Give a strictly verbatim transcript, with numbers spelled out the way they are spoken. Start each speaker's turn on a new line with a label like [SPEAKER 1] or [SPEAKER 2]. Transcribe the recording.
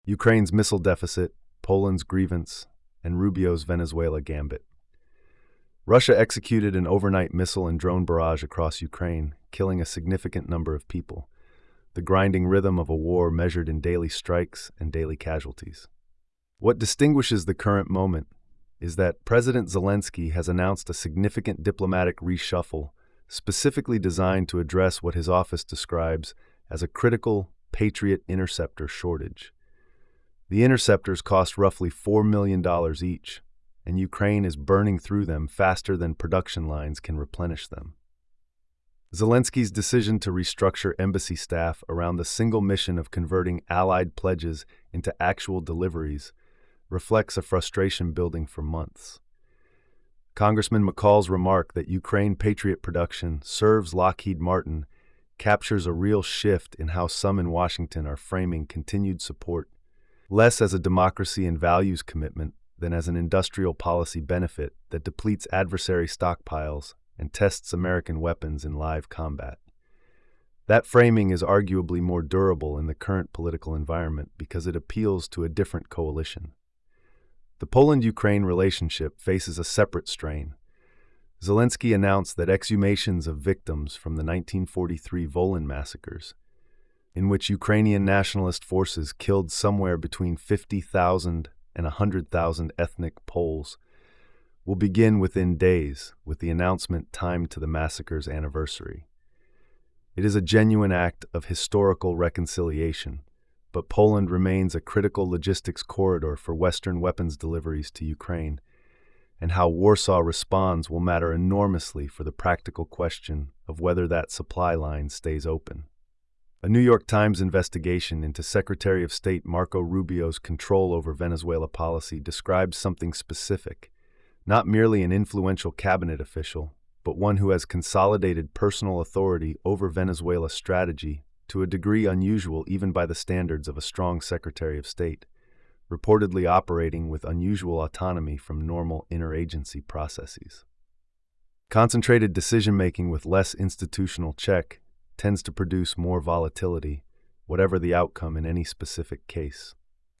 [SPEAKER 1] Ukraine's missile deficit, Poland's grievance, and Rubio's Venezuela gambit. Russia executed an overnight missile and drone barrage across Ukraine, killing a significant number of people, the grinding rhythm of a war measured in daily strikes and daily casualties. What distinguishes the current moment is that President Zelensky has announced a significant diplomatic reshuffle specifically designed to address what his office describes as a critical Patriot interceptor shortage. The interceptors cost roughly four million dollars each, and Ukraine is burning through them faster than production lines can replenish them. Zelensky's decision to restructure embassy staff around the single mission of converting Allied pledges into actual deliveries reflects a frustration building for months. Congressman McCall's remark that Ukraine Patriot production serves Lockheed Martin captures a real shift in how some in Washington are framing continued support, less as a democracy and values commitment than as an industrial policy benefit that depletes adversary stockpiles and tests American weapons in live combat. That framing is arguably more durable in the current political environment because it appeals to a different coalition. The Poland-Ukraine relationship faces a separate strain. Zelensky announced that exhumations of victims from the nineteen forty-three Volyn massacres, in which Ukrainian nationalist forces killed somewhere between fifty thousand and one hundred thousand ethnic Poles, will begin within days with the announcement timed to the massacre's anniversary. It is a genuine act of historical reconciliation, but Poland remains a critical logistics corridor for Western weapons deliveries to Ukraine, and how Warsaw responds will matter enormously for the practical question of whether that supply line stays open. A New York Times investigation into Secretary of State Marco Rubio's control over Venezuela policy describes something specific, not merely an influential cabinet official, but one who has consolidated personal authority over Venezuela's strategy to a degree unusual even by the standards of a strong Secretary of State, reportedly operating with unusual autonomy from normal interagency processes. Concentrated decision-making with less institutional check tends to produce more volatility, whatever the outcome in any specific case.